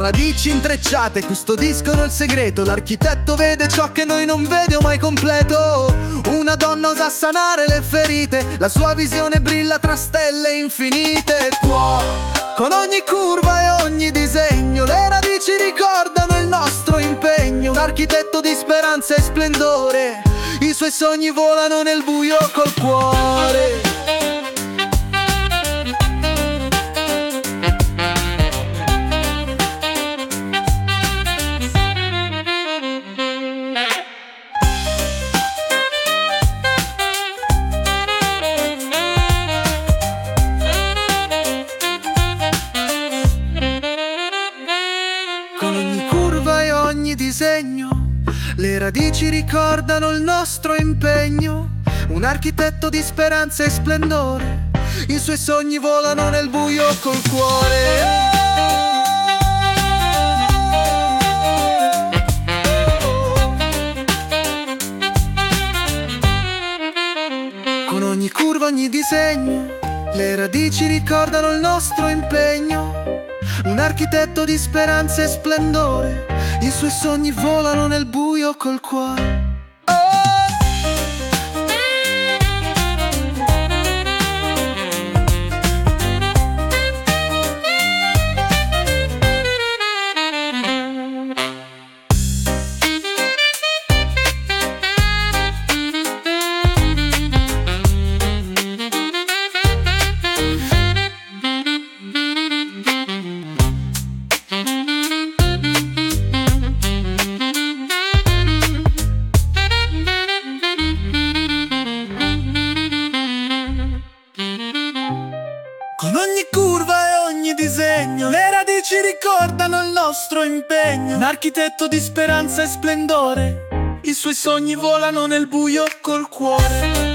radici intrecciate, custodiscono il segreto. L'architetto vede ciò che noi non vediamo mai completo. Una donna osa sanare le ferite, la sua visione brilla tra stelle infinite. Può, con ogni curva e ogni disegno, le radici ricordano il nostro impegno. Un architetto di speranza e splendore, i suoi sogni volano nel buio col cuore. Con ogni curva e ogni disegno, le radici ricordano il nostro impegno. Un architetto di speranza e splendore, i suoi sogni volano nel buio col cuore. Con ogni curva, ogni disegno, le radici ricordano il nostro impegno. Un architetto di speranza e splendore, i suoi sogni volano nel buio col cuore. Con ogni curva e ogni disegno, le radici ricordano il nostro impegno. Un architetto di speranza e splendore, i suoi sogni volano nel buio col cuore.